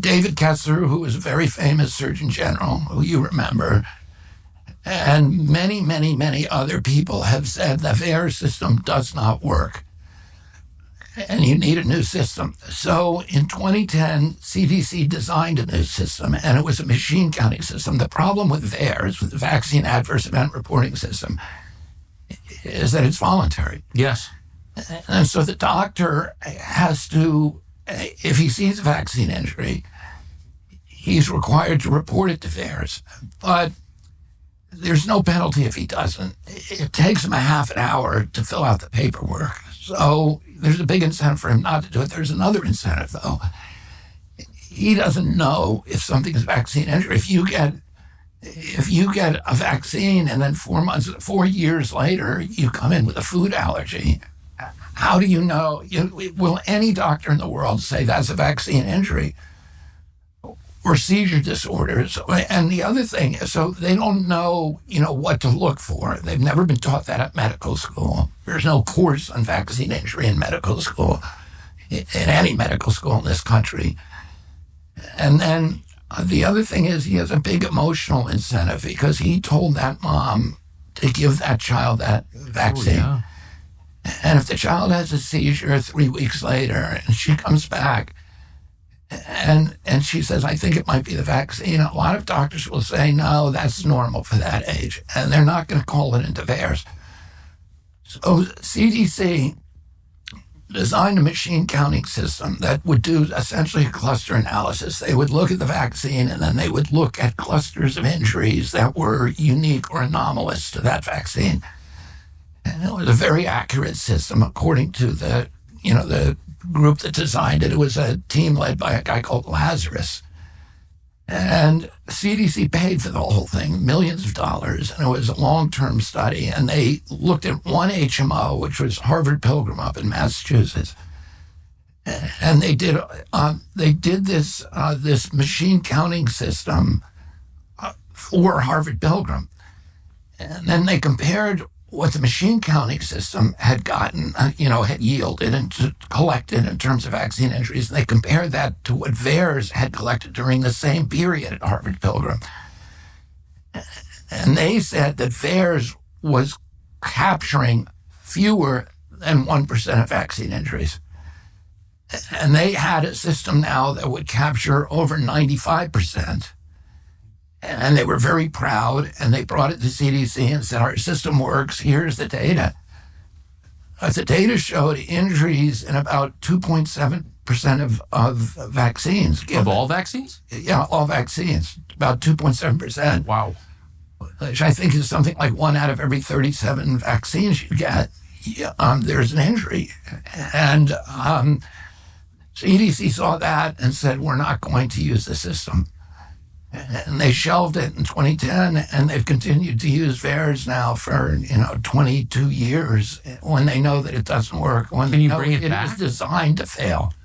David Kessler, who was a very famous Surgeon General, who you remember, and many, many, many other people have said the VAERS system does not work, and you need a new system. So in 2010, CDC designed a new system, and it was a machine counting system. The problem with VAERS, with the Vaccine Adverse Event Reporting System, is that it's voluntary. Yes. And so the doctor has to, if he sees a vaccine injury, he's required to report it to VAERS. But there's no penalty if he doesn't. It takes him a half an hour to fill out the paperwork. So there's a big incentive for him not to do it. There's another incentive, though. He doesn't know if something is vaccine injury. If you get a vaccine and then 4 years later, you come in with a food allergy, how do you know? Will any doctor in the world say that's a vaccine injury? Or seizure disorders. And the other thing is, so they don't know, what to look for. They've never been taught that at medical school. There's no course on vaccine injury in medical school, in any medical school in this country. And then the other thing is he has a big emotional incentive because he told that mom to give that child that vaccine. Oh, yeah. And if the child has a seizure 3 weeks later and she comes back, and she says, I think it might be the vaccine, a lot of doctors will say, no, that's normal for that age. And they're not going to call it into VAERS. So CDC designed a machine counting system that would do essentially a cluster analysis. They would look at the vaccine and then they would look at clusters of injuries that were unique or anomalous to that vaccine. And it was a very accurate system according to the group that designed it. It was a team led by a guy called Lazarus. And CDC paid for the whole thing, millions of dollars, and it was a long-term study. And they looked at one HMO, which was Harvard Pilgrim up in Massachusetts. And they did this machine counting system for Harvard Pilgrim. And then they compared what the machine counting system had gotten, had yielded and collected in terms of vaccine injuries. And they compared that to what VAERS had collected during the same period at Harvard Pilgrim. And they said that VAERS was capturing fewer than 1% of vaccine injuries. And they had a system now that would capture over 95%. And they were very proud, and they brought it to CDC and said, our system works, here's the data. The data showed injuries in about 2.7% of vaccines. Of all vaccines? Yeah, all vaccines, about 2.7%. Wow. Which I think is something like 1 out of every 37 vaccines you get, there's an injury. And CDC saw that and said, we're not going to use the system. And they shelved it in 2010, and they've continued to use VAERS now for 22 years when they know that it doesn't work. When Can you they know bring it back? It was designed to fail.